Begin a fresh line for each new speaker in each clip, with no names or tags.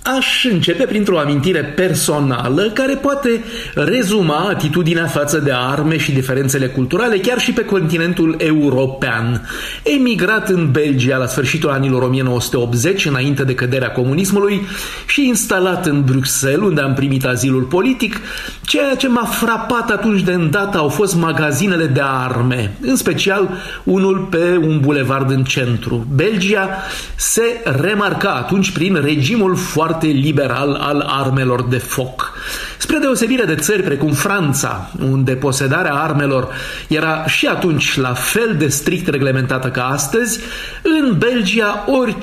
Aș începe printr-o amintire personală care poate rezuma atitudinea față de arme și diferențele culturale chiar și pe continentul european. Emigrat în Belgia la sfârșitul anilor 1980, înainte de căderea comunismului, și instalat în Bruxelles, unde am primit azilul politic, ceea ce m-a frapat atunci de îndată au fost magazinele de arme, în special unul pe un bulevard în centru. Belgia se remarca atunci prin regimul foarte liberal al armelor de foc. Spre deosebire de țări precum Franța, unde posedarea armelor era și atunci la fel de strict reglementată ca astăzi, în Belgia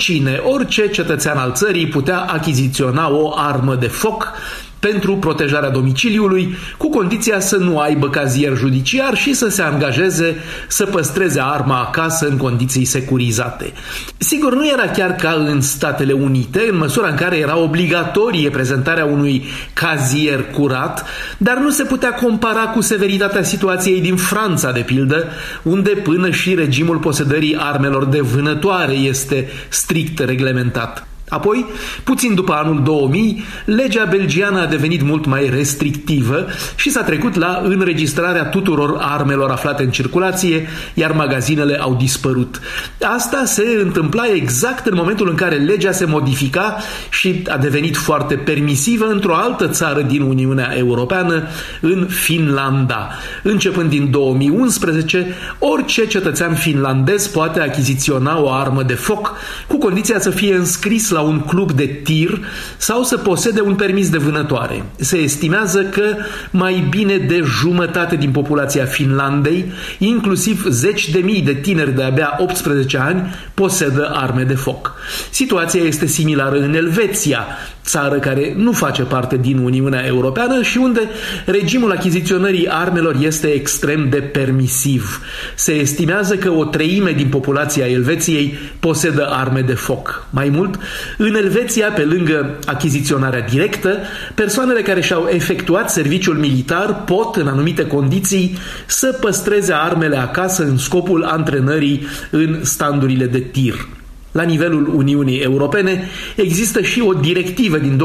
orice cetățean al țării putea achiziționa o armă de foc pentru protejarea domiciliului, cu condiția să nu aibă cazier judiciar și să se angajeze să păstreze arma acasă în condiții securizate. Sigur, nu era chiar ca în Statele Unite, în măsura în care era obligatorie prezentarea unui cazier curat, dar nu se putea compara cu severitatea situației din Franța, de pildă, unde până și regimul posedării armelor de vânătoare este strict reglementat. Apoi, puțin după anul 2000, legea belgiană a devenit mult mai restrictivă și s-a trecut la înregistrarea tuturor armelor aflate în circulație, iar magazinele au dispărut. Asta se întâmpla exact în momentul în care legea se modifica și a devenit foarte permisivă într-o altă țară din Uniunea Europeană, în Finlanda. Începând din 2011, orice cetățean finlandez poate achiziționa o armă de foc, cu condiția să fie înscris la un club de tir sau să posede un permis de vânătoare. Se estimează că mai bine de jumătate din populația Finlandei, inclusiv 10.000 de tineri de abia 18 ani, posedă arme de foc. Situația este similară în Elveția, țară care nu face parte din Uniunea Europeană și unde regimul achiziționării armelor este extrem de permisiv. Se estimează că o treime din populația Elveției posedă arme de foc. Mai mult, în Elveția, pe lângă achiziționarea directă, persoanele care și-au efectuat serviciul militar pot, în anumite condiții, să păstreze armele acasă în scopul antrenării în standurile de tir. La nivelul Uniunii Europene există și o directivă din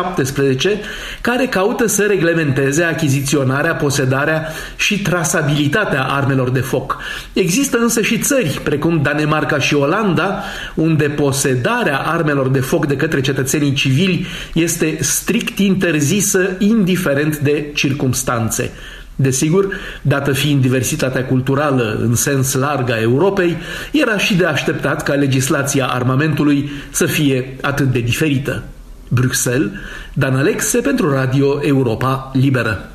2017 care caută să reglementeze achiziționarea, posedarea și trasabilitatea armelor de foc. Există însă și țări, precum Danemarca și Olanda, unde posedarea armelor de foc de către cetățenii civili este strict interzisă, indiferent de circumstanțe. Desigur, dată fiind diversitatea culturală în sens larg a Europei, era și de așteptat ca legislația armamentului să fie atât de diferită. Bruxelles, Dan Alexe pentru Radio Europa Liberă.